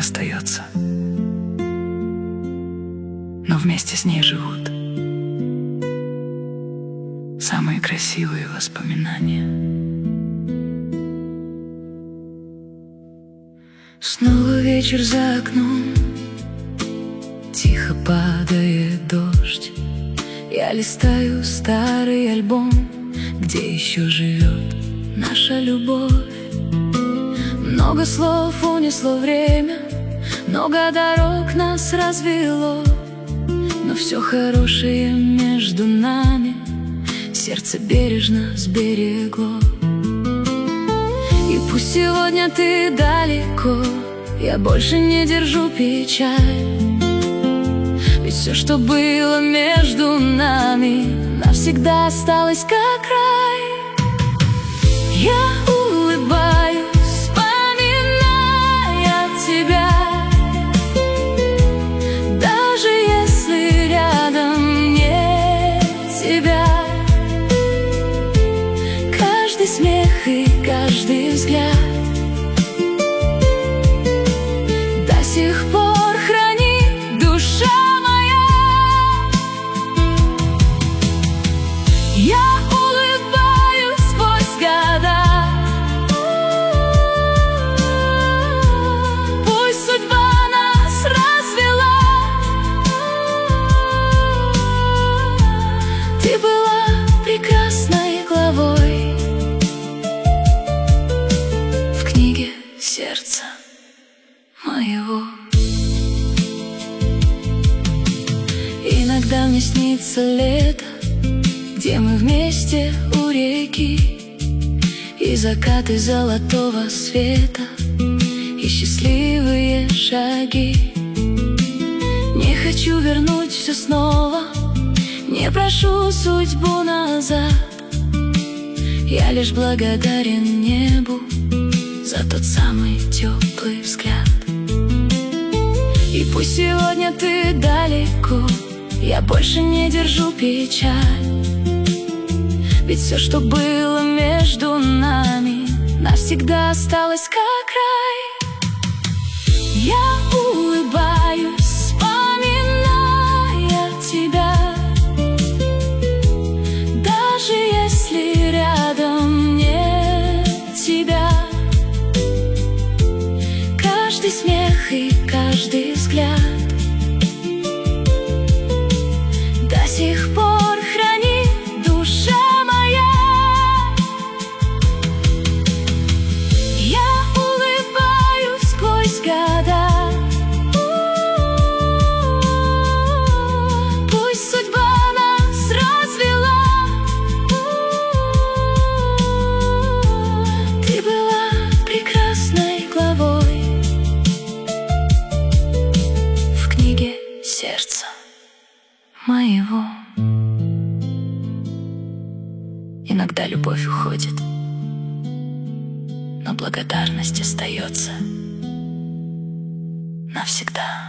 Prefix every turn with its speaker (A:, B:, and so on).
A: остается, но вместе с ней живут самые красивые воспоминания. Снова вечер за окном, тихо падает дождь. Я листаю старый альбом, где еще живет наша любовь. Много слов унесло время, много дорог нас развело, но все хорошее между нами сердце бережно сберегло. И пусть сегодня ты далеко, я больше не держу печаль, ведь все, что было между нами, навсегда осталось как рай. Я улыбаюсь, вспоминая тебя, даже если рядом нет тебя. Каждый смех и каждый взгляд до сих пор хранит душа моя. Я улыбаюсь сквозь года, пусть судьба нас развела. Ты была прекрасной главой в книге сердца моего. Иногда мне снится лето, где мы вместе у реки, и закаты золотого света, и счастливые шаги. Не хочу вернуть все снова, не прошу судьбу назад. Я лишь благодарен небу за тот самый теплый взгляд. И пусть сегодня ты далеко, я больше не держу печаль, ведь все, что было между нами, навсегда осталось как рай. Я улыбаюсь, вспоминая тебя, даже если рядом нет тебя. Каждый смех и каждый взгляд до сих пор хранит душа моя. Я улыбаюсь сквозь года, пусть судьба нас развела. Ты была прекрасной главой в книге сердца моего. Иногда любовь уходит, но благодарность остается навсегда.